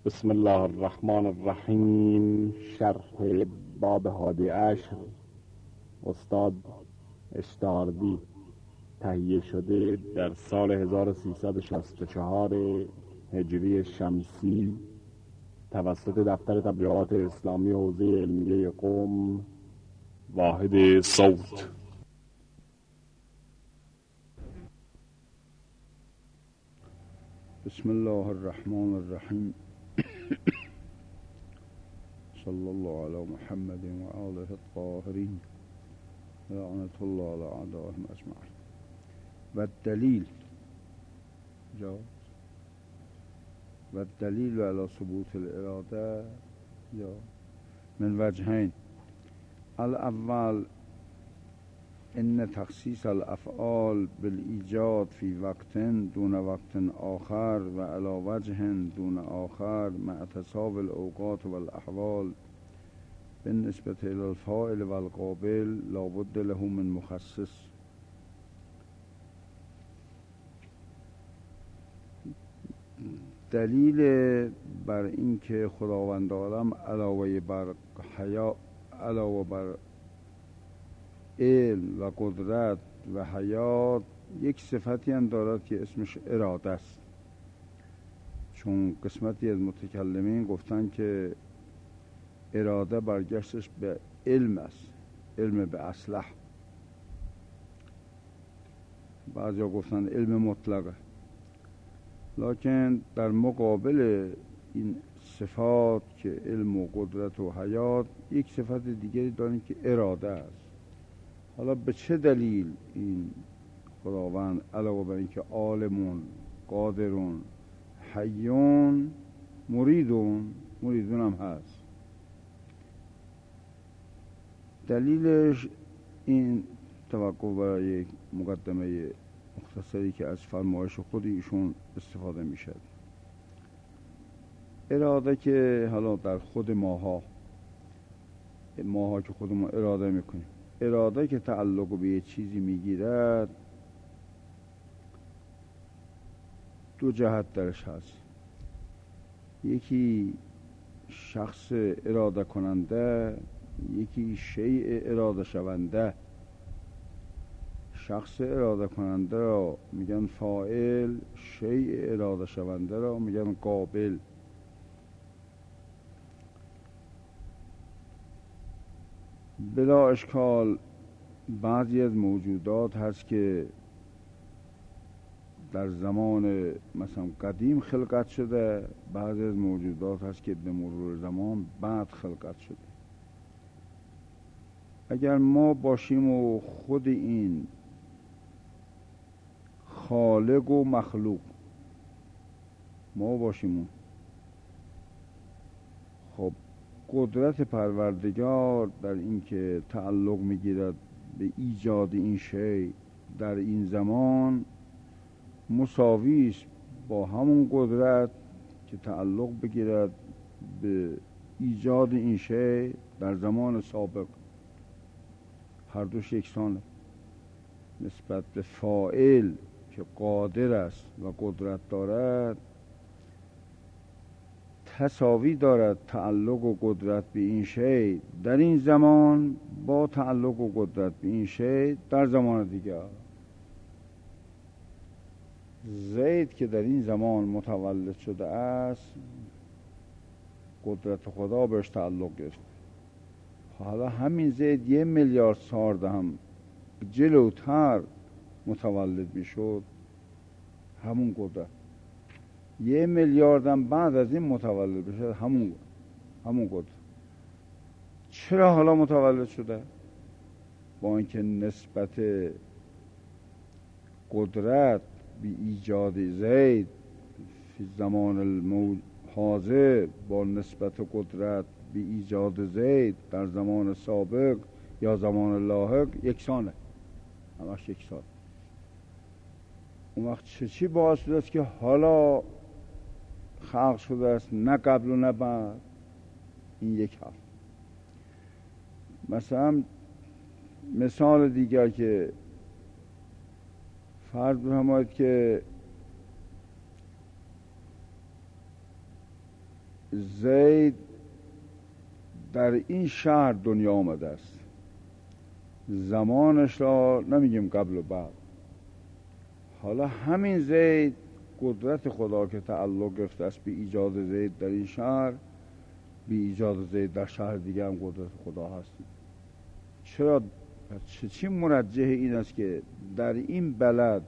بسم الله الرحمن الرحیم. شرح باب هادی عشر، استاد اشتاردی، تهیه شده در سال 1364 هجری شمسی توسط دفتر تبلیغات اسلامی حوزه علمیه قم، واحد صوت. بسم الله الرحمن الرحیم. صلی الله علی محمد و آله الطاهرین، لعنت الله علی اعدائهم اجمعین. و دلیل و الدلیل علی ثبوت الاراده یا من وجهین. الاول ان تخصیص الافعال بالایجاد فی وقت دون وقت آخر و علی وجه دون آخر مع تساوی الاوقات و الاحوال بالنسبة الى الفاعل و القابل لا بد له من مخصص. دلیل بر این که خداوند عالم علاوه بر علم و قدرت و حیات یک صفتی هم دارد که اسمش اراده است. چون قسمتی از متکلمین گفتن که اراده برگشتش به علم است، علم به اصلح. بعضیا گفتن علم مطلقه. لکن در مقابل این صفات که علم و قدرت و حیات یک صفت دیگری داریم که اراده است. حالا به چه دلیل این خداوند علاوه بر اینکه عالمون، قادرون، حیون، مریدون هم هست، دلیلش این توقع برای یک مقدمه مختصری که از فرمایش خود ایشون استفاده میشه. اراده که حالا در خود ماها که خودمون اراده میکنیم، اراده که تعلق به یه چیزی میگیرد دو جهت درش هست. یکی شخص اراده کننده، یکی شیء اراده شونده. شخص اراده کننده را میگن فاعل، شیء اراده شونده را میگن قابل. بلا اشکال بعضی از موجودات هست که در زمان مثلا قدیم خلقت شده، بعضی از موجودات هست که به مرور زمان بعد خلقت شده. اگر ما باشیم و خود این خالق و مخلوق ما باشیم، خب قدرت پروردگار در این که تعلق میگیرد به ایجاد این شی در این زمان مساوی است با همون قدرت که تعلق بگیرد به ایجاد این شی در زمان سابق. هر دوش یکسانه. نسبت به فاعل که قادر است و قدرت دارد تساوی دارد تعلق و قدرت به این شی در این زمان با تعلق و قدرت به این شی در زمان دیگر. زید که در این زمان متولد شده است، قدرت خدا بهش تعلق گرفت. حالا همین زید 1 میلیارد سال هم جلوتر متولد میشد، همون قدرت 1 میلیارد هم بعد از این متولد بشه، همون قدرت. چرا حالا متولد شده؟ با اینکه نسبت قدرت به ایجاد زید فی زمان حاضر با نسبت قدرت به ایجاد زید در زمان سابق یا زمان لاحق یکسانه، همش یکسان. اون وقت چی باعث شده است که حالا خلق شده است، نه قبل و نه بعد؟ این یک حرف. مثلا مثال دیگر که فرض بفرمایید که زید در این شهر دنیا آمده است. زمانش را نمیگیم قبل و بعد. حالا همین زید قدرت خدا که تعلق گرفته است به ایجاد زید در این شهر، بی ایجاد زید در شهر دیگه هم قدرت خدا هست. چرا؟ چی مرجح این است که در این بلد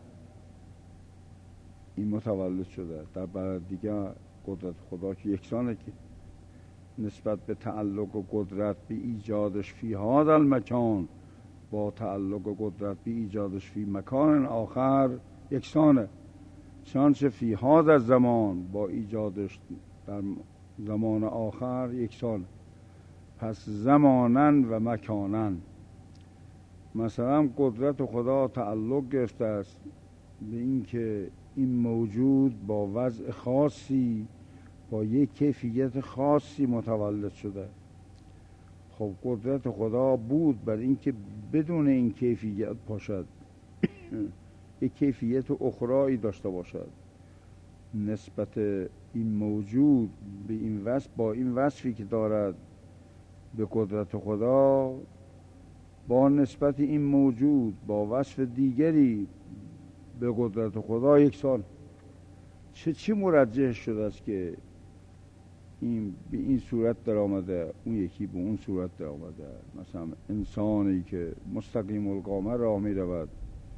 این متولد شده، در بلد دیگه قدرت خدا که یکسانه، که نسبت به تعلق و قدرت به ایجادش فی هذا المکان با تعلق و قدرت به ایجادش فی مکان آخر یکسانه. چنانچه فی هذا الزمان با ایجادش در زمان آخر یکسانه. پس زمانن و مکانن، مثلا قدرت خدا تعلق گرفته است به این که این موجود با وضع خاصی، با یک کیفیت خاصی متولد شده. خب قدرت خدا بود بر این که بدون این کیفیت باشد، یک کیفیت اخرایی داشته باشد. نسبت این موجود به این وصف، با این وصفی که دارد به قدرت خدا، با نسبت این موجود با وصف دیگری به قدرت خدا یکسان. چی مرجح شده است که این به این صورت در آمده، اون یکی به اون صورت در آمده؟ مثلا انسانی که مستقیم القامه راه می رود،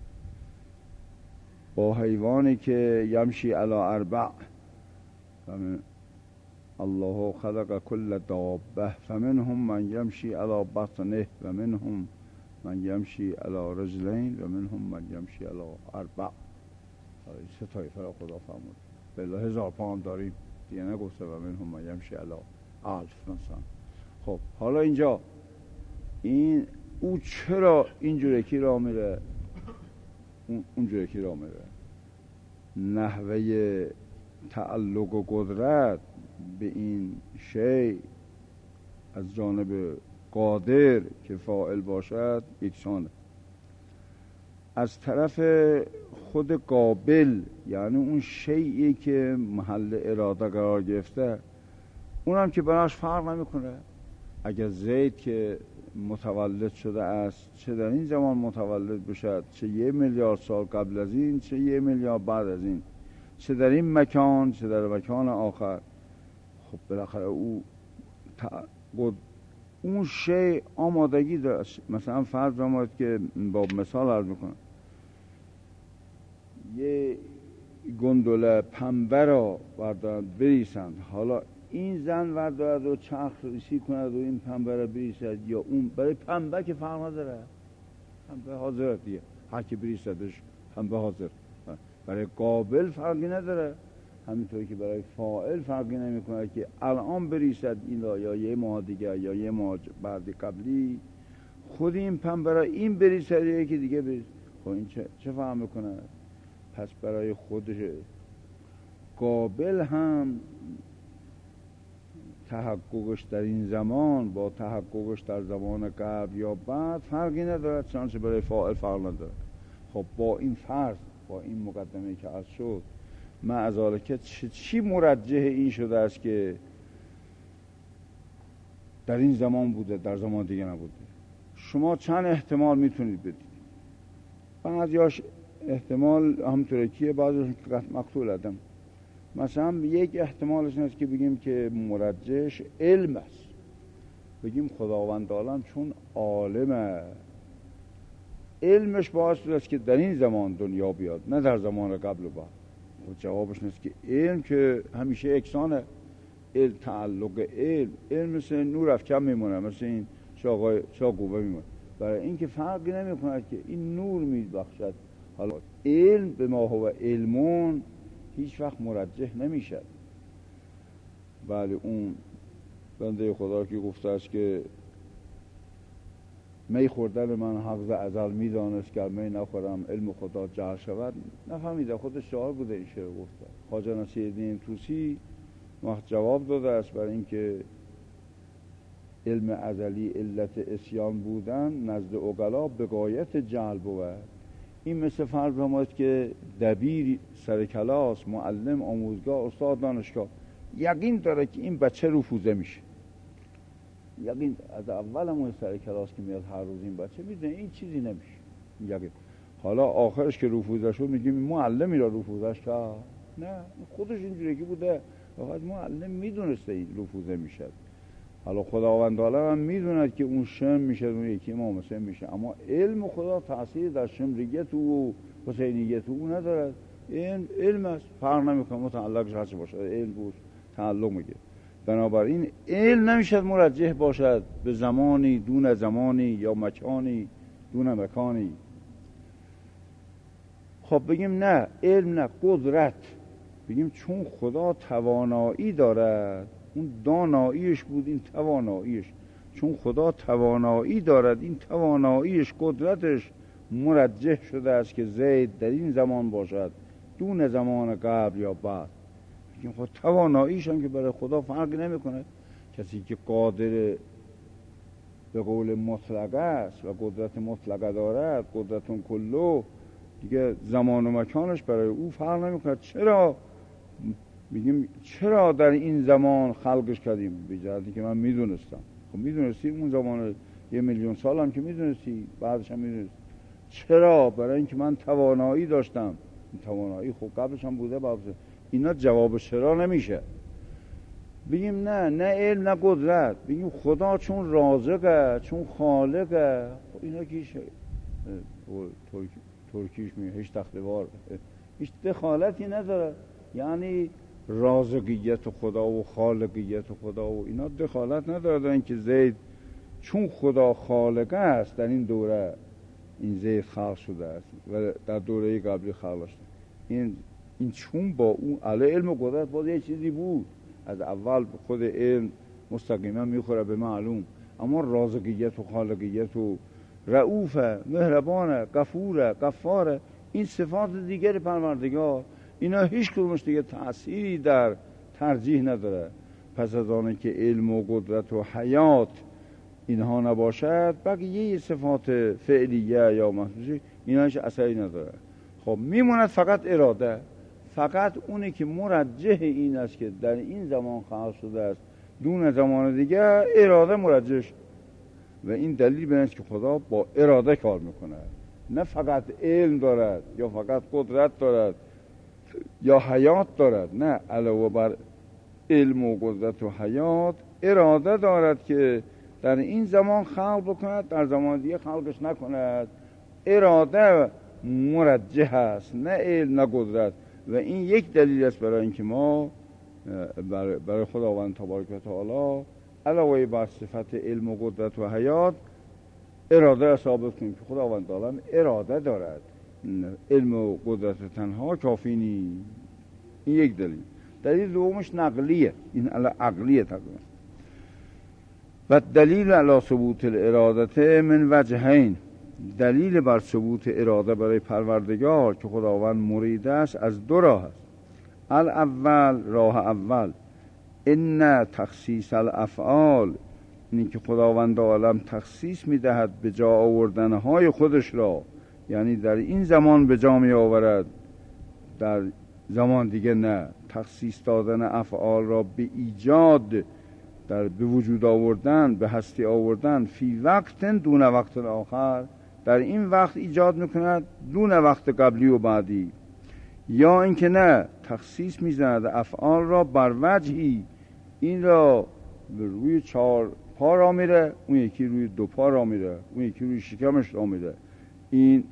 با حیوانی که یمشی علی اربع، الله خلق کل دابه فمنهم من یمشی علی بطنه و منهم من یمشی علی رجلین و منهم من یمشی علی اربع. سه طایفه را خدا فرمود. بله 1000 پا هم داریم دیگه، نگفته و منهم من یمشی علی 1000 مثلا. خب حالا اینجا این او چرا اینجور یکی را میره، اونجور یکی را میره؟ نحوه تعلق و قدرت به این شی از جانب قادر که فاعل باشد یکسانه. از طرف خود قابل، یعنی اون شیئی که محل اراده قرار گرفته، اونم که براش فرق نمیکنه. اگر زید که متولد شده است، چه در این زمان متولد بشد، چه 1 میلیارد سال قبل از این، چه 1 میلیارد بعد از این، چه در این مکان، چه در مکان آخر، خب بالاخره اون شی آمادگی داشت. مثلا فرض بماید که با مثال عرض میکنم، یه گندله پنبه را بردارند بریسند. حالا این زن بردارد و چرخ ریسی کند و این پنبه را بریسد، یا اون، برای پنبه که فرق نداره، پنبه حاضر دیگه، هر کی بریسدش پنبه حاضر. برای قابل فرقی نداره، همینطوری که برای فاعل فرقی نمیکنه که الان بریسد این را یا یه ماه دیگه یا یه ماه بعد قبلی، خود این پنبه را این بریسد یا یکی دیگه بریسد. خب این چه فهم میکنه؟ پس برای خودش قابل هم تحققش در این زمان با تحققش در زمان قبل یا بعد فرقی نداره، چنانچه برای فاعل فرق نداره. خب با این فرض، با این مقدمه که عرض شد، معذالکه چی مرجح این شده است که در این زمان بوده در زمان دیگه نبوده؟ شما چند احتمال میتونید بدید. بعضیاش احتمال همطوره کیه، بعضیش مقتول ادم. مثلا یک احتمالش این است که بگیم که مرجحش علم است، بگیم خداوند عالم چون عالمه، علمش باعث است که در این زمان دنیا بیاد، نه در زمان قبل و بعد. خب جوابش نیست که علم که همیشه یکسانه. تعلق علم مثل نور افکن میمونه، مثل این چاقوبه میمونه، برای این که فرقی نمیکنه که این نور میبخشد. حالا علم به ما هو علمون هیچ وقت مرجح نمیشد. بله اون بنده خدا که گفته است که می خوردن من حق ازل میدانست که می نخورم علم خدا جهل شود، نفهمیده. خود شاعر بوده این شعر گفته. خواجه نصیرالدین طوسی وقت جواب داده است برای اینکه علم ازلی علت اسیان بودن نزد عقلا به غایت جهل بود. این مثل فرض بماید که دبیر سر کلاس، معلم آموزگاه، استاد دانشگاه یقین داره که این بچه رفوزه میشه. یقین از اولمون سر کلاس که میاد هر روز این بچه میدونه این چیزی نمیشه. یقین. حالا آخرش که رفوزه شد میگیم معلمی را رفوزش کرد. نه، خودش اینجوری که بوده، فقط معلم میدونسته این رفوزه میشه. حالا خداوند عالم هم میدوند که اون شم میشه، اون یکی امام حسین میشه، اما علم خدا تأثیر در شمریت و حسینیت او ندارد. این علم است، فرق نمیکنه متعلقش هرچی باشد، علم بوش تعلق میگه. بنابراین علم نمیشد مرجح باشد به زمانی دون زمانی یا مکانی دون مکانی. خب بگیم نه علم نه قدرت، بگیم چون خدا توانایی دارد، اون داناییش بود این تواناییش، چون خدا توانایی دارد این تواناییش قدرتش مرجح شده است که زید در این زمان باشد دون زمان قبل یا بعد. بگیم خب تواناییش هم که برای خدا فرق نمیکنه. کسی که قادر به قول مطلق است و قدرت مطلقه دارد، قدرتون کلو، دیگه زمان و مکانش برای او فرق نمیکنه. چرا میگیم چرا در این زمان خلقش کردیم؟ به جهتی که من میدونستم. خب میدونستی اون زمان 1,000,000 سال هم که میدونستی، بعدش هم میدونستی. چرا؟ برای اینکه من توانایی داشتم. این توانایی خب قبلش هم بوده. اینا جواب چرا نمیشه. بگیم نه علم نه قدرت، بگیم خدا چون رازقه، چون خالقه. خب اینا که ترکیش میگه هیچ تختوار، هیچ دخالتی نداره. یعنی رازقیت خدا و خالقیت خدا و اینا دخالت نداره. که زید چون خدا خالقه است در این دوره این زید خلق شده است و در دوره قبلی خلق شده. این چون با اون علی علم و قدرت باز یه چیزی بود، از اول خود علم مستقیما میخوره به معلوم، اما رازقیت و خالقیت و رؤوفه، مهربانه، غفوره، غفاره، این صفات دیگر پروردگار، اینا هیچ کدومش دیگه تأثیری در ترجیح نداره. پس از آنه که علم و قدرت و حیات اینها نباشد، بقیه صفات فعلیه یا محسوسی اینا هیچ اثری نداره. خب میموند فقط اراده، فقط اونی که مرجح این است که در این زمان خلق شده است دون زمان دیگه، اراده مرجح شد. و این دلیل به اینه که خدا با اراده کار میکنه، نه فقط علم دارد یا فقط قدرت دارد یا حیات دارد، نه، علاوه بر علم و قدرت و حیات اراده دارد که در این زمان خلق بکند، در زمان دیگه خلقش نکند. اراده مرجح است، نه علم نه قدرت. و این یک دلیل است برای اینکه ما برای خداوند تبارک و تعالی علاوه بر صفت علم و قدرت و حیات اراده را ثابت کنیم که خداوند تعالی اراده دارد. علم و قدرت تنها کافی نیست. این یک دلیل. دلیل دومش نقلیه، این عقلیه تقریبا. و دلیل علی ثبوت الاراده من وجهین، دلیل بر ثبوت اراده برای پروردگار که خداوند مرید است از دو راه است. الاول، راه اول، ان تخصیص الافعال، اینی که خداوند عالم تخصیص میدهد به جا آوردنهای خودش را، یعنی در این زمان به جا می آورد، در زمان دیگه نه. تخصیص دادن افعال را به ایجاد، به وجود آوردن، به هستی آوردن، فی وقت دون وقت آخر، در این وقت ایجاد میکند دون وقت قبلی و بعدی. یا اینکه نه، تخصیص میزند افعال را بر وجهی، این را روی 4 پا را میره، اون یکی روی 2 پا را میره، اون یکی روی شکمش را میره. این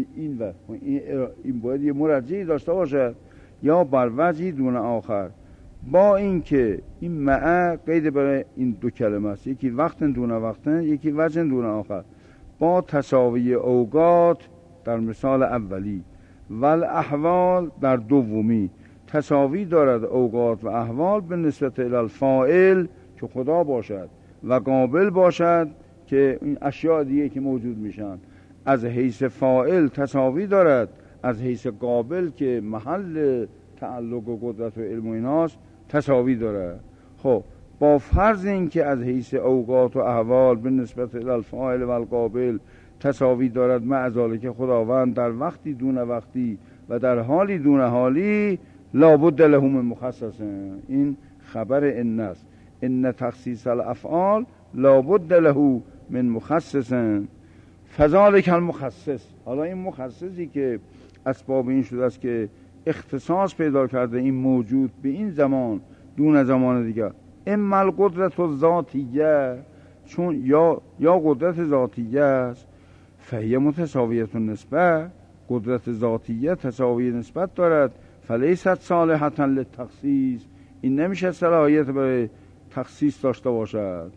باید یه مرجعی داشته باشه. یا بر وجهی دون آخر، با اینکه این معه قید برای این دو کلمه است، یکی وقت دون وقت، یکی وجه دون آخر، با تساوی اوقات در مثال اولی و الاحوال در دومی. تساوی دارد اوقات و احوال به نسبت الفاعل که خدا باشد و قابل باشد که این اشیاء دیگه که موجود میشن. از حیث فاعل تساوی دارد، از حیث قابل که محل تعلق و قدرت و علم و ایناست تساوی دارد. خب با فرض این که از حیث اوقات و احوال به نسبت الفاعل و القابل تساوی دارد، مع ذالک خداوند در وقتی دون وقتی و در حالی دون حالی لابد لهم مخصص، این خبر ان است. ان تخصیص الافعال لابد له من مخصص فذلک المخصص. حالا این مخصصی که اسباب این شده است که اختصاص پیدا کرده این موجود به این زمان دون زمان دیگر، اما القدرت الذاتیه، چون یا قدرت ذاتیه است، فهی متساویت النسبه، قدرت ذاتیه تساوی نسبت دارد، فلیست صالحة للتخصیص، این نمیشه صلاحیت برای تخصیص داشته باشد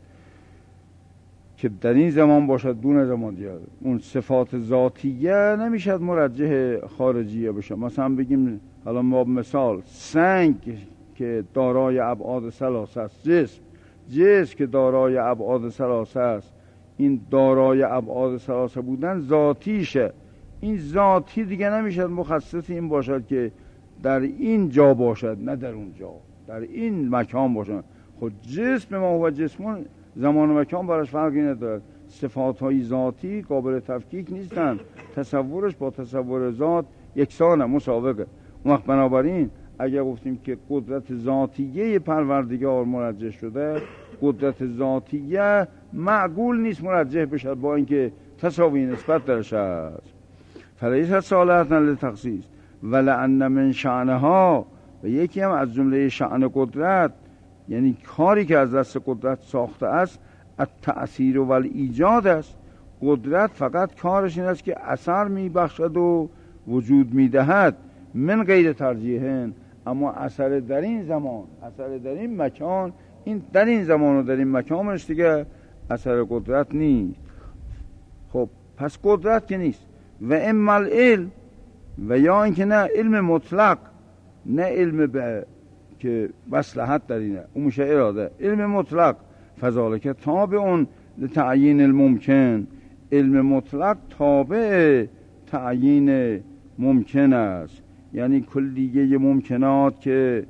که در این زمان باشد دون زمان دیگر. اون صفات ذاتیه نمیشد مرجح خارجیه بشه. مثلا بگیم حالا ما مثال سنگ که دارای ابعاد ثلاثه است، جسم که دارای ابعاد ثلاثه است، این دارای ابعاد ثلاثه بودن ذاتیشه. این ذاتی دیگه نمیشد مخصص این باشد که در این جا باشد، نه در اون جا، در این مکان باشد. خود جسم ما و جسمون زمان و مکان براش فرقی ندارد. صفاتهای ذاتی قابل تفکیک نیستن، تصورش با تصور ذات یکسانه، مساوقه. اون وقت بنابراین اگر گفتیم که قدرت ذاتیه پروردگار مرجح شده، قدرت ذاتیه معقول نیست مرجح بشد با اینکه تساوی نسبت درش است. فلیست صالحة للتخصیص ولأن من شأنها، و یکی هم از جمله شأن قدرت، یعنی کاری که از دست قدرت ساخته است، التأثیر و الایجاد است. قدرت فقط کارش این است که اثر میبخشد و وجود میدهد، من غیر ترجیحن، اما اثر در این زمان، اثر در این مکان، این در این زمان و در این مکانش دیگه اثر قدرت نیست. خب پس قدرت که نیست. و اما العلم، و یا اینکه نه علم مطلق، نه علم به که مصلحت در اینه، اون میشه اراده، علم مطلق، فذالک تابع لتعیین الممکن، علم مطلق تابع تعیین ممکن است. یعنی کلیه ممکنات که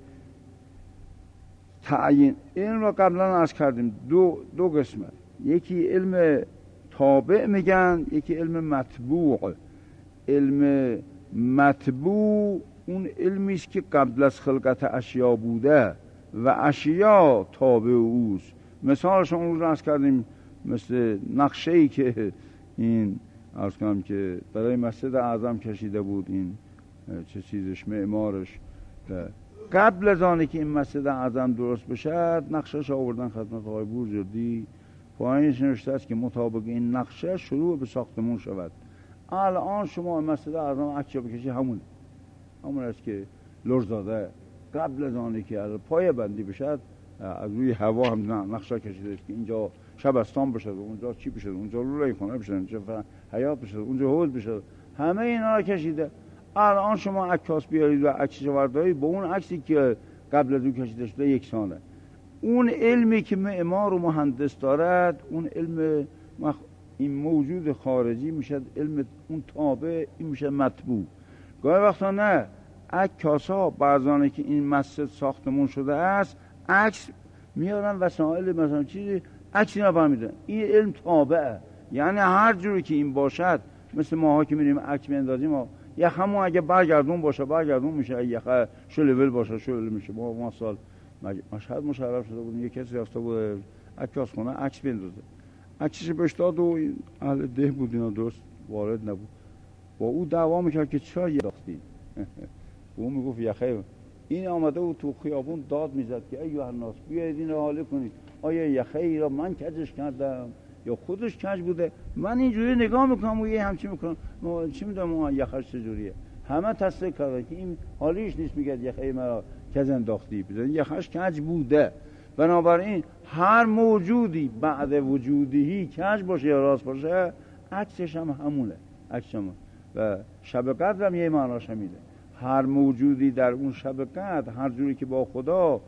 تعیین، علم رو قبلا عرض کردیم دو قسمه، یکی علم تابع میگن، یکی علم متبوع. علم متبوع اون علمی است که قبل از خلقت اشیا بوده و اشیا تابع اوست. مثالش اون رو عرض کردیم، مثل نقشه‌ای که این عرض کنم که برای مسجد اعظم کشیده بود، این چه چیزش معمارش، قبل از آنه که این مسجد اعظم درست بشه نقشه‌اش آوردن خدمت آقای بورجردی، پایینش نوشته است که مطابق این نقشه شروع به ساختمون شود. الان شما مسجد اعظم عکسش بکشی همون است که لرزاده قبل از آنه که پای بندی بشه از روی هوا هم نقشه کشیده است که اینجا شبستان بشه، اونجا چی بشه، اونجا لوله خانه بشه، اونجا حیاط بشه، اونجا حوض بشه، همه اینا رو کشیده. الان شما عکاس بیارید و عکسش بردارید با اون عکسی که قبل از اون کشیده شده یکسانه. اون علمی که معمار و مهندس دارد، اون علم این موجود خارجی میشه علم اون تابع، این میشه مطبوع. گاهی وقتا نه، عکاسا بعضانه که این مسجد ساختمون شده است عکس میارن، وسایل مثلا چیزی عکسی نفهمیدن، این علم تابعه. یعنی هر جوری که این باشد، مثل ماها که میریم عکس میاندازیم، یخمون اگه برگردون باشه برگردون میشه، یخه شلول باشه شلول میشه. ما سال مشهد مشرف شده بودیم، یک کسی رفته بود عکاس خونه عکس بندازه، عکسش بهش داد و اهل ده بود اینا درست وارد نبود، با او دعوا میکرد که چرا یاختین او میگفت یخه این آمده و تو خیابون داد میزد که ایوه الناس بیایید این رو حاله کنید، آیا یخه ای را من کجش کردم یا خودش کج بوده؟ من اینجوری نگاه میکنم و یه همچی میکنم، چی میدونم اون یخش چجوریه؟ همه تصدیق کردن که این حالیش نیست، میگه یخه مرا کج انداختی، بزن یخش کج بوده. بنابراین هر موجودی بعد وجودی کج باشه یا راست باشه، عکسش هم همونه، عکسش هم. و شب قدر هم یه معناش میده. هر موجودی در اون شب قدر هر جوری که با خدا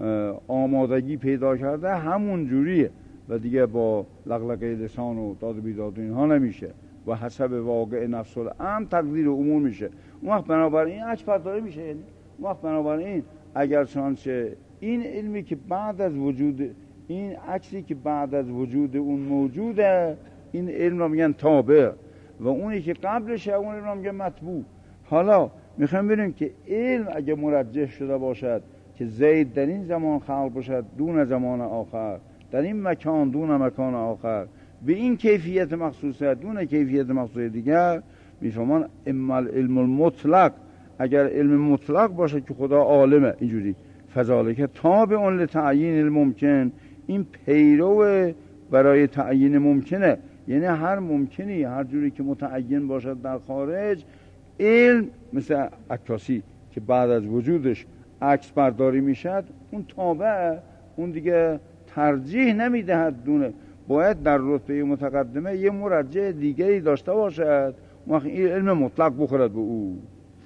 آمادگی پیدا کرده همون جوریه و دیگه با لغلقه لسان و داد و بیداد و اینها نمیشه و حسب واقع نفس الامر تقدیر امور میشه. اون وقت بنابراین عکس برداری میشه. یعنی اون وقت بنابراین اگر چنانچه این علمی که بعد از وجود این عکسی که بعد از وجود اون موجوده، این علم رو میگن تابع و اونی که قبلشه اون علم رو میگن مطبوع. حالا میخوام ببینیم که علم اگه مرجح شده باشد که زید در این زمان خلق باشد دون زمان آخر، در این مکان دون مکان آخر، به این کیفیت مخصوصه دون کیفیت مخصوصه دیگر. میفهمان اما علم المطلق، اگر علم مطلق باشه که خدا عالمه اینجوری، فذالک تابع لتعیین الممکن، این پیرو برای تعیین ممکنه، یعنی هر ممکنی هر جوری که متعین باشد در خارج، علم مثل عکاسی که بعد از وجودش عکس برداری میشد، اون تابع، اون دیگه ترجیح نمیدهد دونه، باید در رتبه متقدمه یه مرجع دیگری داشته باشد، وقت این علم مطلق بخورد به او.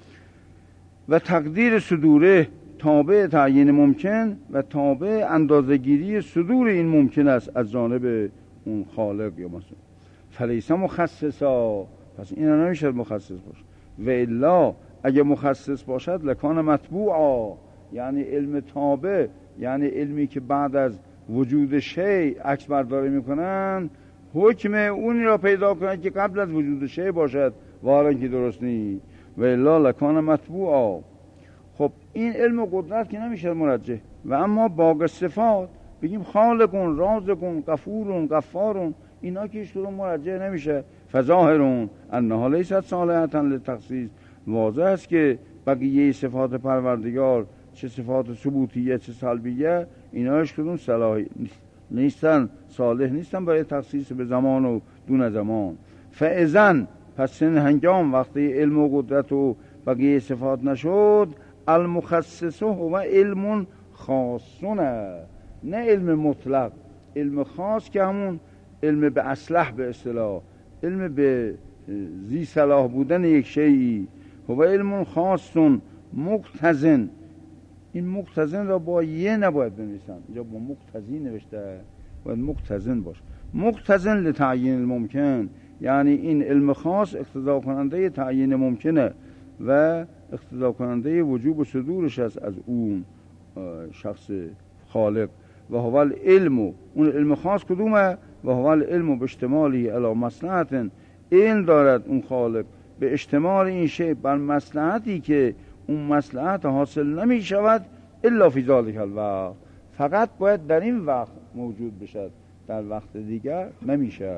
و تقدیر صدوره تابع تعیین ممکن و تابع اندازه‌گیری صدور این ممکن است از جانب اون خالق یا مثلا فلیس مخصصا، پس این نمیشه مخصص باشه. و الا اگه مخصص باشد لکان مطبوعا، یعنی علم تابع، یعنی علمی که بعد از وجود شی عکس برداری میکنن، حکم اونی را پیدا کنند که قبل از وجود شی باشد، واقعا که درست نیست. و الا لکان مطبوعا. خب این علم و قدرت که نمیشه مرجح. و اما باقی صفات بگیم خالقون، رازقون، غفورون، غفارون، اینا که هیچ کدوم مرجح نمیشه. فظاهرون انها لیست صالحة للتخصیص، واضح است که بقیه صفات پروردگار، چه صفات ثبوتیه چه سلبیه، اینا هیچ کدوم صلاح نیستن، صالح نیستن برای تخصیص به زمان و دون زمان. فاذن پس این هنگام وقتی علم و قدرت و بقیه صفات نشد، المخصص هو علم خاصونه، نه علم مطلق، علم خاص که همون علم به اصلح به اصطلاح، علم به ذی صلاح بودن یک شیئی، هو علم خاص مقتضن. این مقتضن را با یه نباید بنویسن، اینجا با مقتضی نوشته، باید مقتضن باشه. مقتضن لتعیین الممکن، یعنی این علم خاص اقتضا کننده تعیین ممکنه و اقتضا کننده وجوب و صدورش است از اون شخص خالق. و هو العلم، اون علم خاص کدومه؟ و هو العلم به اشتمالی علی مصلحت، علم دارد اون خالق به اشتمال این شی بر مصلحتی که اون مصلحت حاصل نمی شود الا فی ذلک الوقت، فقط باید در این وقت موجود بشد، در وقت دیگر نمیشه،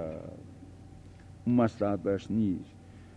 اون مصلحت برش نیست.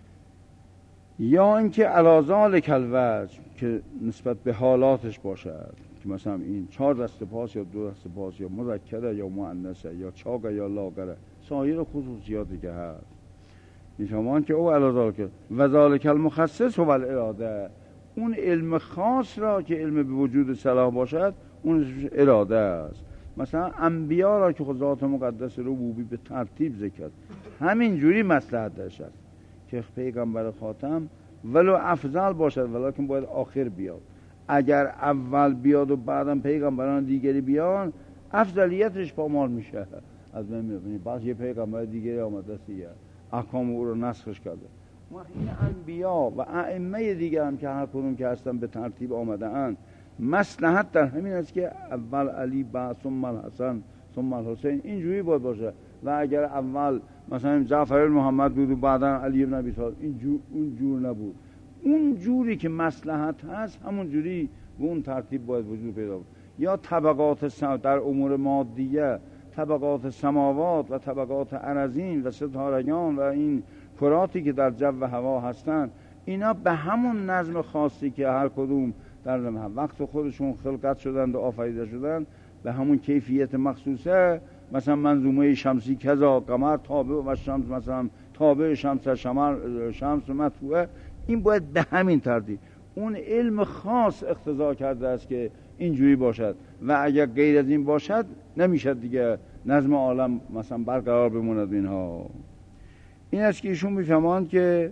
یا اینکه علی ذلک الوجه، که نسبت به حالاتش باشد، که مثلا این 4 دست پاس یا 2 دست پاس یا مذکره یا مؤنثه یا چاقه یا لاغره، سایر خصوصیاتی که هست، میفهمان که او علی ذلک و ذلک المخصص هو الاراده، اون علم خاص را که علم به وجود صلاح باشد اون اراده است. مثلا انبیا را که خود ذات مقدس ربوبی به ترتیب ذکر، همین جوری مصلحت داشت که پیغمبر خاتم ولو افضل باشد ولیکن باید آخر بیاد. اگر اول بیاد و بعدم پیغمبران دیگری بیان، افضلیتش پامال میشه، از من میبینید بعض یه پیغمبر دیگری آمده دیگه احکام او رو نسخش کرده. این انبیا و ائمه دیگه هم که هر کدوم که هستن به ترتیب آمده اند، مصلحت در همین است که اول علی بعد ثم الحسن ثم الحسین، اینجوری باید باشه. و اگر اول مثلا جعفر محمد بود و بعدا علی بن ابی طالب، اون جور نبود. اون جوری که مصلحت هست همون جوری به اون ترتیب باید وجود پیدا کنه. یا طبقات در امور مادیه، طبقات سماوات و طبقات ارضین و ستارگان و این کراتی که در جو و هوا هستند، اینا به همون نظم خاصی که هر کدوم در وقت خودشون خلقت شدند و آفریده شدند، به همون کیفیت مخصوصه. مثلا منظومه شمسی کذا، قمر تابع و شمس مثلا تابع شمس، شمس مطبوعه، این باید به همین ترتیب. اون علم خاص اقتضا کرده است که اینجوری باشد و اگر غیر از این باشد نمیشد دیگه نظم عالم مثلا برقرار بماند. اینها این است که ایشون میفهمند که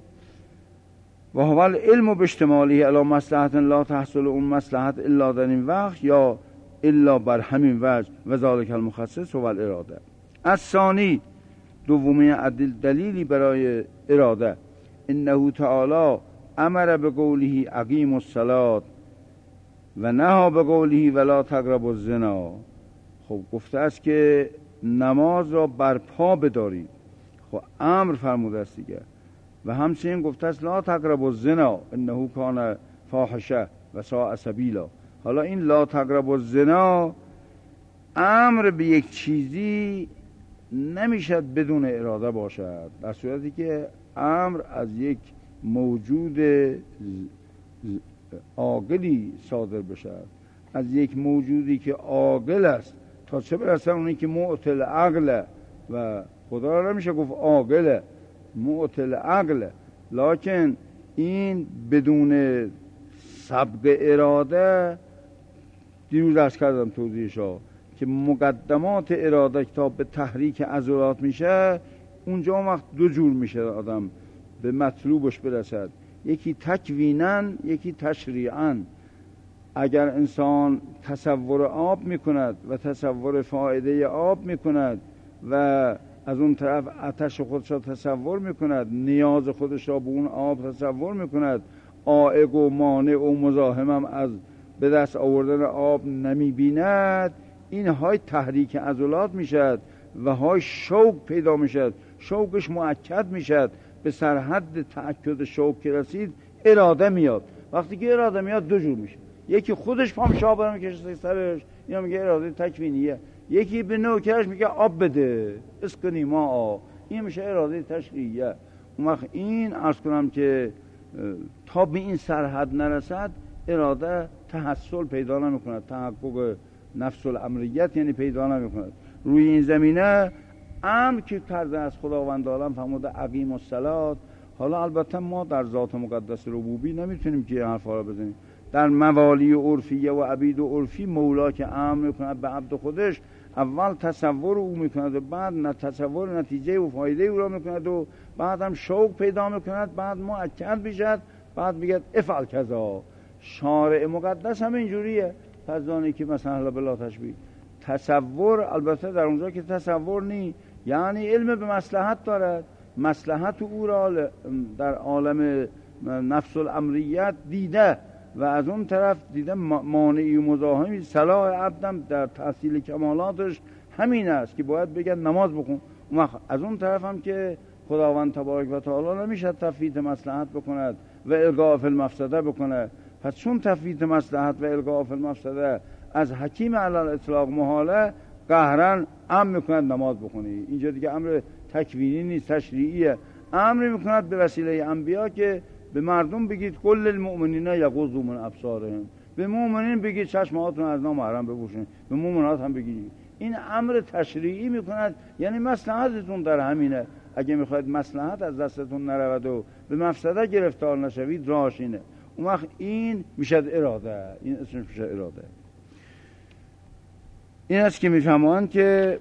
و هو العلم باجتماعه علی مصلحت لا تحصل اون مصلحت الا در این وقت یا الا بر همین وجه و ذالک المخصص هو الاراده. الثانی، دومین دلیلی برای اراده، انه تعالی امر بقوله اقیموا الصلاة و نهی بقوله ولا تقربوا الزنا. خب گفته است که نماز را برپا بدارید، خب امر فرموده است دیگه. و همچنین گفته است لا تقربوا الزنا انه کان فاحشه و ساء سبیلا. حالا این لا تقربوا الزنا، امر به یک چیزی نمیشد بدون اراده باشد، در صورتی که امر از یک موجود عاقلی صادر بشد، از یک موجودی که عاقل است، تا چه برسه اونی که معطل عقله و خدا را نمیشه گفت عاقله، معطل عقله، لکن این بدون سبق اراده، دیروز عرض کردم توضیحشا که مقدمات اراده تا به تحریک عضلات میشه، اونجا وقت دو جور میشه آدم به مطلوبش برسد، یکی تکویناً یکی تشریعاً. اگر انسان تصور آب میکند و تصور فائده آب میکند و از اون طرف آتش خودش را تصور میکند، نیاز خودش را به اون آب تصور میکند، عائق و مانع و مزاحم هم از به دست آوردن آب نمیبیند، این های تحریک عضلات میشد و های شوق پیدا میشد، شوقش مؤکد میشد، به سرحد تأکد شوق که رسید اراده میاد. وقتی که اراده میاد دو جور میشه، یکی خودش پامش آب برم میکشه سرش، اینا میگه اراده تکوینیه، یکی به نوکرش میگه آب بده اسکنی ما آب، این میشه اراده تشریعیه. اون وقت این عرض کنم که تا به این سرحد نرسد اراده تحصل پیدا نمیکند، تحقق نفس الامریت یعنی پیدا نمیکند. روی این زمینه امر که کرده از خداوند عالم فرموده اقیم الصلاة. حالا البته ما در ذات مقدس ربوبی نمیتونیم که این حرفا رو بزنیم، در موالی عرفیه و عبید و عرفی مولا که امر میکند به عبد خودش، اول تصور او میکند و بعد تصور نتیجه و فایده او را میکند و بعد هم شوق پیدا میکند، بعد مؤکد بشد، بعد میگه افعل کذا. شارع مقدس هم اینجوریه، فضانی که مثلا بلا تشبیه تصور، البته در اونجا که تصور نی یعنی علم به مصلحت دارد، مصلحت او را در عالم نفس الامریت دیده و از اون طرف دیده مانعی و مزاحمی. صلاح عبدم در تحصیل کمالاتش همین است که باید بگن نماز بخون. از اون طرف هم که خداوند تبارک و تعالی نمیشه تفویت مصلحت بکند و الغاء فی المفسده بکنه، پس چون تفویت مصلحت و الغاء فی المفسده از حکیم علی الاطلاق محاله، قهرن امر میکند نماز بخونی. اینجا دیگه امر تکوینی نیست، تشریعیه. امر میکند به وسیله انبیا که به مردم بگید کل المؤمنین یغضوا من ابصارهم، به مؤمنین بگید چشماتون از نامحرم بپوشونید، به مؤمنات هم بگید. این امر تشریعی میکند، یعنی مصلحتتون در همینه، اگه میخواید مصلحت از دستتون نرود و به مفسده گرفتار نشوید راهش اینه. اون وقت این میشد اراده، این اسمش میشه اراده. این است که میفهمند که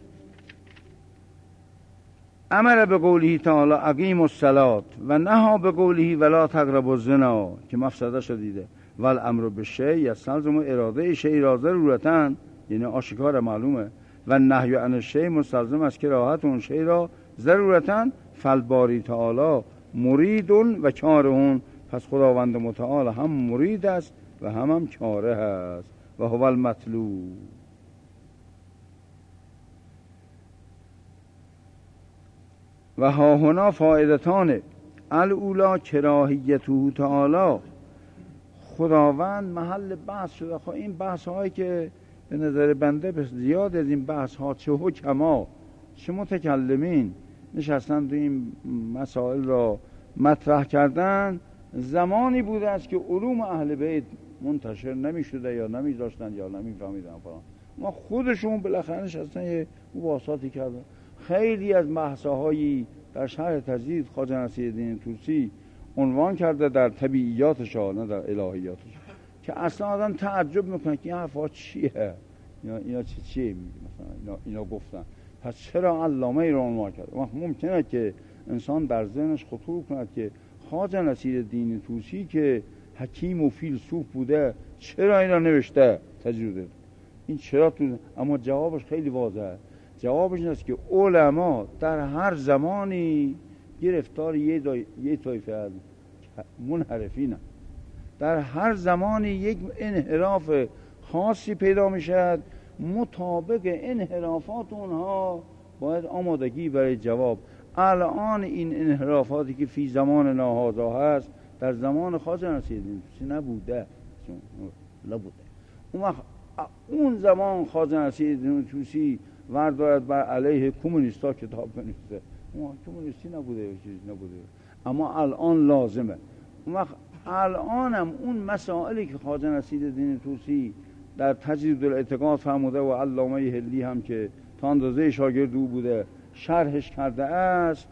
امر به قوله تعالی اقیم الصلاة و نهی به قوله ولا تقربوا الزنا که مفسده شدیده، ول امر بالشیء یستلزم اراده شیء را ضرورتاً، یعنی آشکار معلومه، و نهی عن الشیء مستلزم است کراهت اون شیء را ضرورتاً. فالباری تعالی مرید و کاره، پس خداوند متعال هم مرید است و هم کاره است و هو المطلوب. و ها هنا فائدتان الاولا کراهیته تعالی، خداوند محل بحث شده. خب این بحث هایی که به نظر بنده بس زیاد از این بحث ها چه حکما چه متکلمین نشستند و این مسائل را مطرح کردن، زمانی بوده است که علوم اهل بیت منتشر نمی شده یا نمی داشتن یا نمی فهمیدن فلان. ما خودشون بالاخره نشستن یه مباحثاتی کردن. خیلی از بحث‌هایی در شرح تجدید خواجه نصیرالدین طوسی عنوان کرده در طبیعیاتش نه در الهیاتش، که اصلا آدم تعجب میکنه که این حرفا چیه، اینا چیه میگه، مثلا اینا گفتن، پس چرا علامه ای رو عنوان کرده؟ ممکنه که انسان در ذهنش خطور کند که خواجه نصیرالدین طوسی که حکیم و فیلسوف بوده چرا اینا نوشته تجربه این چرا تو، اما جوابش خیلی واضحه. جوابش این است که علما در هر زمانی گرفتار یه طایفه از منحرفینه، در هر زمانی یک انحراف خاصی پیدا میشد، مطابق انحرافات اونها باید آمادگی برای جواب. الان این انحرافاتی که فی زمان ناهازا هست در زمان خواجه نصیرالدین طوسی نبوده. اون زمان خواجه نصیرالدین طوسی وردارد بر علیه کمونیستا کتاب بنویسه. اون کمونیستی نبوده، چیزی نبوده، اما الان لازمه. اون وقت الانم اون مسائلی که خواجه نصیرالدین طوسی در تجدید الاعتقاد فرموده و علامه هلی هم که تا اندازه شاگرد او بوده شرحش کرده است،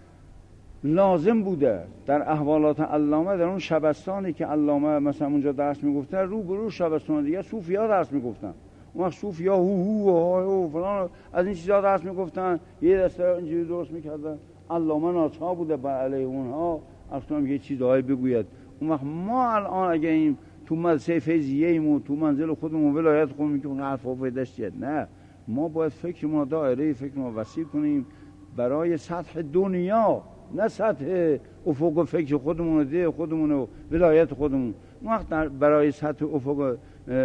لازم بوده در احوالات علامه. در اون شبستانی که علامه مثلا اونجا درس میگفته، رو به رو شبستان دیگه صوفیا درس میگفتن. اون وقت صوفیا هو و فلان از این چیزا درس میگفتن، یه دسته اینجوری درست میکردن. علامه ناچار بوده بر علیه اونها اصلا یه چیزایی بگوید. اون وقت ما الان اگه این تو مدرسه فیضیه‌ایم و تو منزل خودمون ولایت خودمون که اون حرفا پیداش نه، ما باید فکرمون دایره فکرمون وسیع کنیم برای سطح دنیا، نه سطح افق فکر خودمون و ده خودمون و ولایت خودمون. وقت برای سطح افق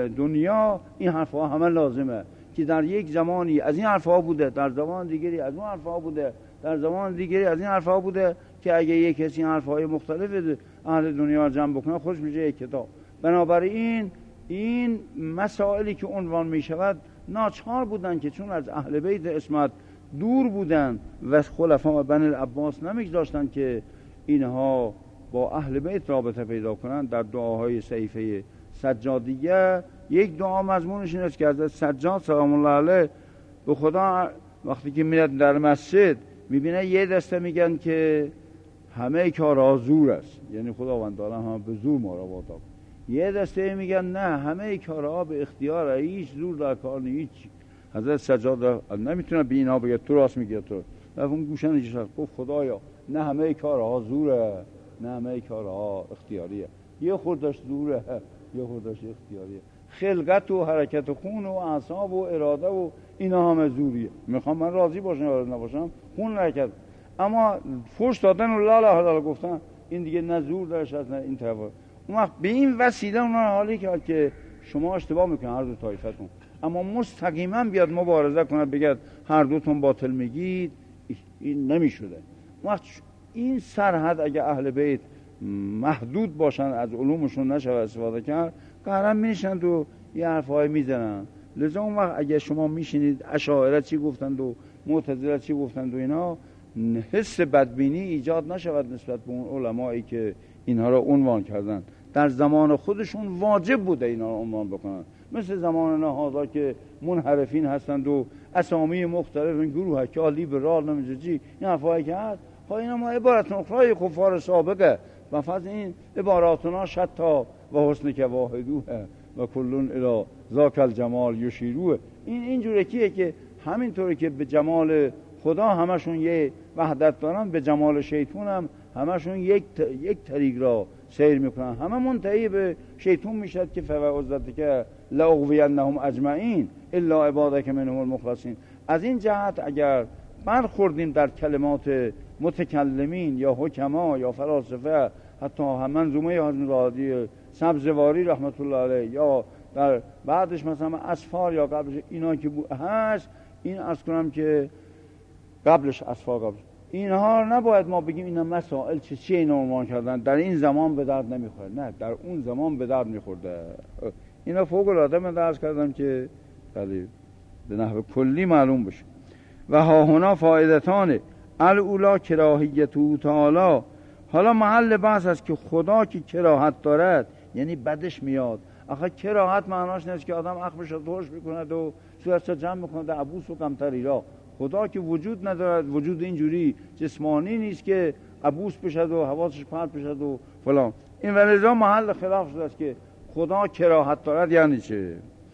دنیا این حرفا همه لازمه که در یک زمانی از این حرفا بوده، در زمان دیگری از اون حرفا بوده، در زمان دیگری از این حرفا بوده، که اگه یک کسی حرفای مختلف اهل دنیا جمع بکنه خودش میشه یک کتاب. بنابراین این مسائلی که عنوان میشود ناچار بودن که چون از اهل بیت عصمت دور بودن و خلفا بنی العباس نمیگذاشتن که اینها با اهل بیت رابطه پیدا کنن. در دعاهای صحیفه سجادیه یک دعا مضمونش این است که حضرت سجاد سلام الله علیه به خدا وقتی که میاد در مسجد میبینه یه دسته میگن که همه کارها زور است، یعنی خداوند تعالی هم به زور ما را وادار. یه دسته میگن نه، همه کارها به اختیار، هیچ زور در کار نیست. حضرت سجاد نمیتونه به اینا بگه تو راست میگی، تو در اون گوشه نشست گفت خدایا نه همه کارها زوره، نه همه کارها اختیاریه، یه خوردش زوره یه خوردش اختیاریه. خلقت و حرکت خون و اعصاب و اراده و اینا همه زوریه. میخوام من راضی باشم یا نباشم خون حرکت، اما فوش دادن و لا لا لا گفتن این دیگه نه زور درش از نه این طرف. اون وقت به این وسیله اون حالی کرد که شما اشتباه میکنید هر دو طایفتون، اما مستقیما بیاد مبارزه کنه بگید هر دوتون باطل میگید، این نمیشده. اون وقت این سرحد اگه اهل بیت محدود باشن از علومشون نشه استفاده کرد، قهرم میشن و یه حرفای میزنن. لذا اون وقت اگه شما میشینید اشاعره چی گفتند و معتزله چی گفتند و اینا، حس بدبینی ایجاد نشود نسبت به اون علمایی که اینها را عنوان کردن. در زمان خودشون واجب بوده اینا را عنوان بکنن، مثل زمان هذا که منحرفین هستند و اسامی مختلف این گروه که لیبرال نمیشه این حرفایی که هست. اینا ما عبارت اخرای کفار سابقه و فضل این عباراتنا شتا و حسن که واحدوه و کلون الی ذاک الجمال یشیروه. این اینجوره که همینطوره که به جمال خدا همشون یه وحدت دارن، به جمال شیطان هم همشون یک طریق را سیر میکنن، همه منتهی به شیطان میشد که فوعزت که لاغوینهم اجمعین الا عبادک منهم المخلصین. از این جهت اگر برخوردیم در کلمات متکلمین یا حکما یا فلاسفه، حتی هم منظومه حضرت رادی سبزواری رحمت الله علیه یا در بعدش مثلا اسفار یا قبلش اینا که هست، این از کنم که قبلش اسفار قبلش اینها نباید ما بگیم اینا مسائل چه اینا عنوان کردن در این زمان به درد نمیخوره. نه، در اون زمان به درد میخورده. اینا فوق العاده من درس کردم که خیلی به نحو کلی معلوم بشه. و ها هنا فایدتانه الاولا کراهیت تعالی. حالا محل بحث است که خدا که کراهت دارد یعنی بدش میاد. آخه کراهت معناش نیست که آدم عقلش رو درش میکند و صورتش جمع میکند عبوس و کمتری را. خدا که وجود ندارد، وجود اینجوری جسمانی نیست که عبوس بشد و حواسش پرت بشد و فلان. این ولذا محل خلاف شده است که خدا کراهت دارد یعنی چه.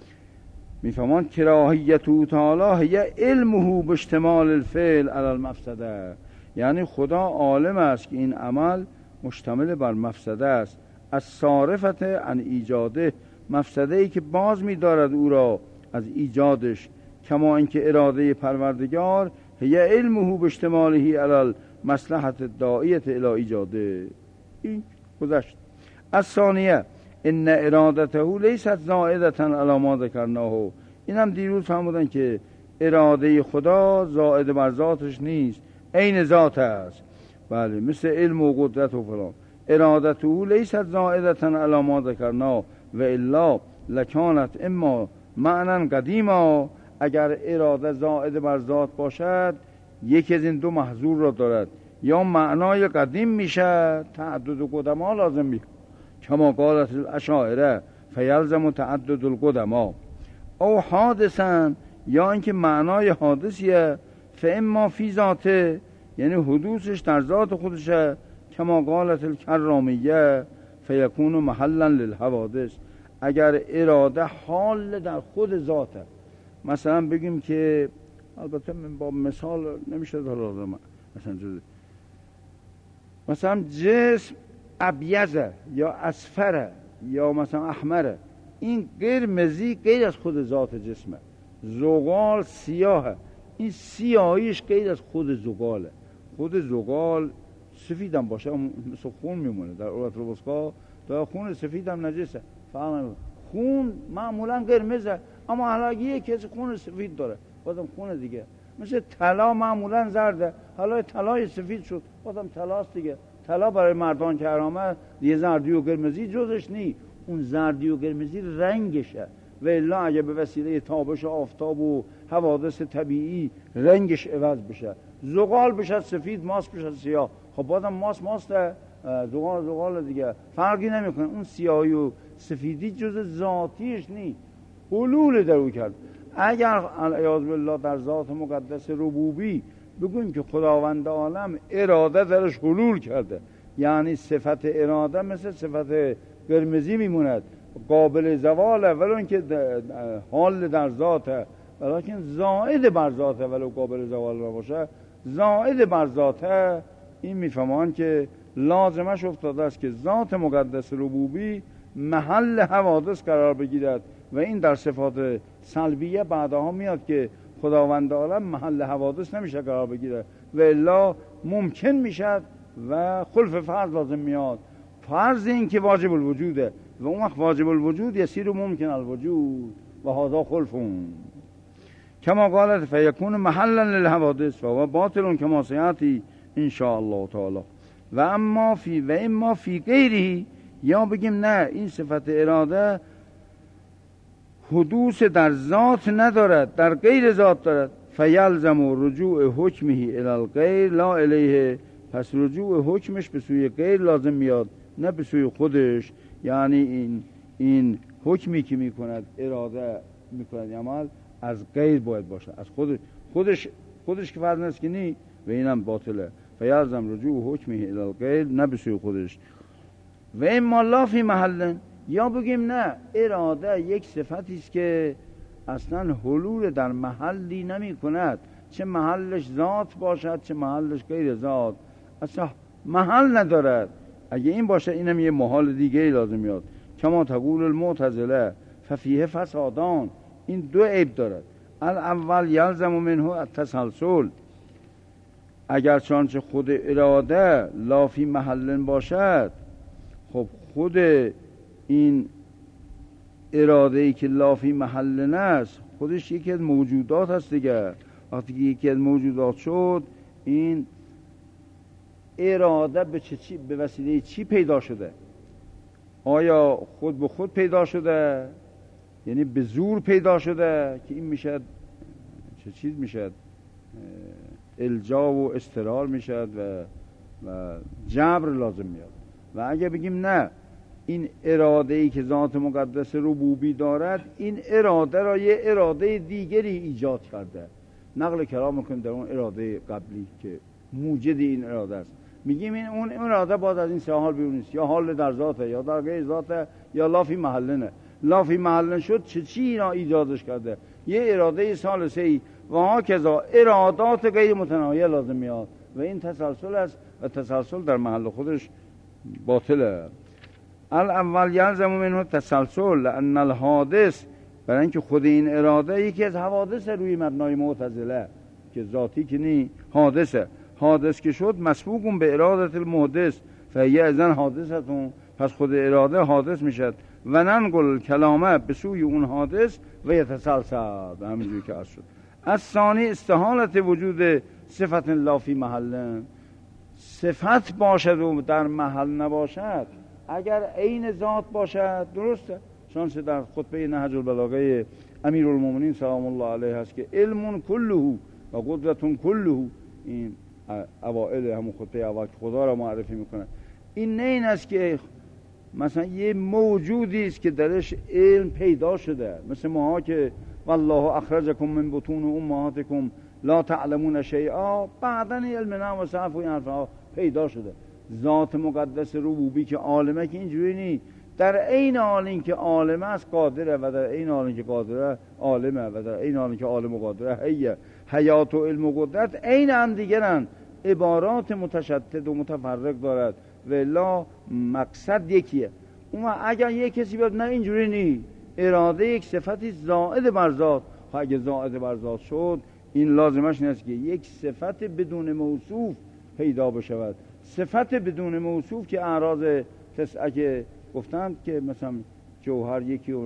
میفهمان کراهیت تعالی هی علمه باشتمال الفعل علی المفسده، یعنی خدا عالم است که این عمل مشتمل بر مفسده است. از صارفت عن ایجاده، مفسده ای که باز می‌دارد او را از ایجادش. کما اینکه اراده پروردگار هی علمه باشتماله علی المصلحت داعیت الی ایجاده. این گذشت. از ثانیه ان ارادته لیست زائدة علی ما ذکرناه. اینم دیروز فهمیدن که اراده خدا زائد بر ذاتش نیست، عین ذات است. بله، مثل علم و قدرت و فلان. ارادته لیست زائدة علی ما ذکرناه و الا لکانت اما معنی قدیما، اگر اراده زائد بر ذات باشد یکی از این دو محظور را دارد، یا معنای قدیم میشه تعدد قدما لازم میشه کما قالت الاشاعره فیلزم تعدد القدما، او حادثن یا اینکه معنای حادثیه، فاما فی ذاته یعنی حدوثش در ذات خودشه، کما قالت الکرامیه فیکون محلا للحوادث، اگر اراده حال در خود ذاته. مثلا بگیم که البته با مثال نمیشه حالا مثلا جسم ابیضه یا اصفره یا مثلا احمره، این قرمزی غیر از خود ذات جسمه. زغال سیاهه، این سیاهیش غیر از خود زغاله. خود زغال سفیدم باشه مثل خون میمونه، در عروة الوثقی تا خون سفیدم نجسه، خون معمولا قرمزه، اما حالا یه کسی خون سفید داره بازم خون دیگه. مثل طلا معمولا زرده، حالا طلای سفید شد بازم طلاست دیگه. طلا برای مردان که حرامه یه زردی و قرمزی جزش نی، اون زردی و قرمزی رنگشه، و الا اگه به وسیله تابش آفتاب و حوادث طبیعی رنگش عوض بشه، زغال بشه سفید، ماست بشه سیاه، خب بازم ماسته، زغال دیگه، فرقی نمیکنه. اون سیاهی و سفیدی جز ذاتیش نی، حلول در او کرد. اگر علیاذ بالله در ذات مقدس ربوبی بگویم که خداوند عالم اراده درش حلول کرده، یعنی صفت اراده مثل صفت قرمزی میموند، قابل زواله ولو اینکه حال در ذاته، ولیکن زائد بر ذاته ولو قابل زوال را باشه، زائد بر ذاته. این میفهمان که لازمش افتاده است که ذات مقدس ربوبی محل حوادث قرار بگیرد، و این در صفات سلبیه بعدها میاد که خداوند عالم محل حوادث نمیشه قرار بگیره، و الا ممکن میشد و خلف فرض لازم میاد. فرض این که واجب الوجوده، و اون وقت واجب الوجود یسیر ممکن الوجود و هذا خلفون کما قالت فیکون محلا للحوادث و هو باطل کما سیاتی ان شاء الله تعالی. و اما فی غیره، یا بگیم نه این صفت اراده حدوث در ذات ندارد، در غیر ذات دارد، فیلزم رجوع حکمه الی الغیر لا الیه، پس رجوع حکمش به سوی غیر لازم میاد نه به سوی خودش. یعنی این حکمی که میکند اراده میکند عمل از غیر باید باشه، از خودش که فرض نیست که نی، و اینم باطله. فیلزم رجوع حکمه الی الغیر نه به سوی خودش. و اما لا فی محل، یا بگیم نه اراده یک صفتی است که اصلا حلول در محلی نمی کند، چه محلش ذات باشد چه محلش غیر ذات، اصلا محل ندارد. اگه این باشه اینم یه محال دیگه لازم میاد. کما تقول المعتزله ففیه فسادان، این دو عیب دارد. الاول یلزم منه التسلسل، اگر چانچه خود اراده لا فی محل باشد، خب خود این اراده ای که لا فی محل است خودش یکی از موجودات هست دیگه. وقتی که یکی از موجودات شد، این اراده به وسیله چی پیدا شده؟ آیا خود به خود پیدا شده؟ یعنی به زور پیدا شده که این میشد چه چیز میشد؟ الجا و استرار میشد و جبر لازم میاد. و اگه بگیم نه این اراده ای که ذات مقدس ربوبی دارد، این اراده را یه اراده دیگری ایجاد کرده، نقل کلام میکنیم در اون اراده قبلی که موجد این اراده است، میگیم این اون اراده باید از این سه حال بیرون نیست، یا حال در ذاته یا در غیر ذاته یا لافی محلنه. لافی محلن شد چی را ایجادش کرده؟ یه اراده ثالثه ای و ها کذا ارادات غیر متناهیه لازم میاد، و این تسلسل است و تسلسل در محل خودش باطله. الاول یلزم منه تسلسل لان الحادث، برای اینکه خود این اراده یکی از حوادث روی مبنای معتزله که ذاتی که نی، حادثه. حادث که شد مسبوق به اراده المحدث فهی اذن حادثتون، پس خود اراده حادث میشد و ننقل کلامه به سوی اون حادث و یتسلسل، به همین جوری که از شد. از ثانی استحالت وجود صفت لا فی محل، صفت باشد و در محل نباشد. اگر عین ذات باشد درسته، چنانچه در خطبه نهج البلاغه امیرالمومنین سلام الله علیه هست که علم کله و قدرت کله. این اوائل همون خطبه اول خدا را معرفی میکنه. این نه این است که مثلا یه موجودی است که درش علم پیدا شده، مثل ماها که والله اخرجکم من بطون امهاتکم لا تعلمون شیئا، بعداً علم نحو و صرف و این حرفها پیدا شده. ذات مقدس ربوبی که عالمه که اینجوری نیست، در عین حال اینکه عالم است قادره و در عین حال اینکه قادره عالمه و در عین حال اینکه عالم و قادره حیه. حیات و علم و قدرت عین هم دیگرن، عبارات متشدد و متفرق دارد و الا مقصد یکیه. اما اگر یک کسی بیاد نه اینجوری نیست، اراده یک صفتی زائد بر ذات، اگه زائد بر ذات شد این لازمش نیست که یک صفت بدون موصوف پیدا بشود. صفت بدون موصوف که اعراض تسعه که گفتند که مثلا جوهر یکی و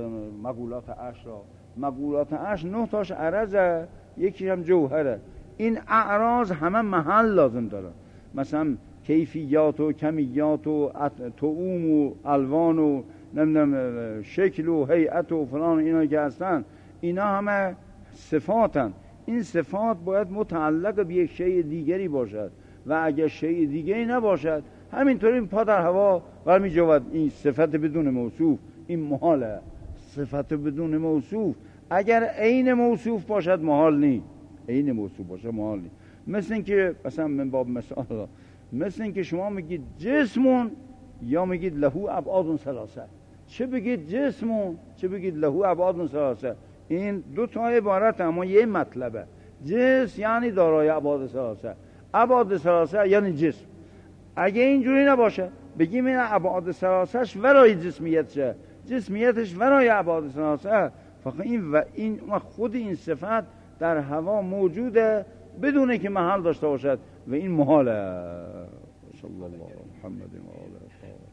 مقولات عشر را، مقولات عشر 9 تاش عرضه، یکی هم جوهره. این اعراض همه محل لازم داره، مثلا کیفیات و کمیات و طعوم و الوان و نمیدونم شکل و هیئت و فلان اینا که هستن، اینا همه صفاتن. این صفات باید متعلق به یک شیء دیگری باشد و اگر شیء دیگری نباشد همینطوری این پا در هوا برمی جود. این صفت بدون موصوف این محاله. صفت بدون موصوف اگر عین موصوف باشد محال نی، عین موصوف باشه محال نی. مثل این که مثلا من باب مثال، مثل این که شما میگید جسمون یا میگید لهو ابعاد ثلاثه، چه بگید جسمون چه بگید لهو ابعاد ثلاثه، این دو تا عبارت اما یه مطلبه. جسم یعنی دارای ابعاد ثلاثه، ابعاد ثلاثه یعنی جسم. اگه اینجوری نباشه بگیم این ابعاد ثلاثهش ورای جسمیتشه، جسمیتش ورای ابعاد ثلاثه، فقط این خود این صفت در هوا موجوده بدون که محل داشته باشد و این محاله. صلی الله علیه محمد و آله الطاهرین.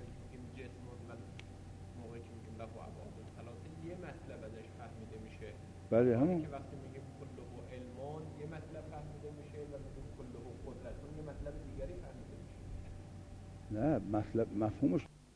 یه مطلب ازش فهمیده میشه. بله همون که وقتی میگیم کله علمان یه مطلب فهمیده میشه و میگیم کله قدرتون یه مطلب دیگری فهمیده میشه. نه مطلب مفهومش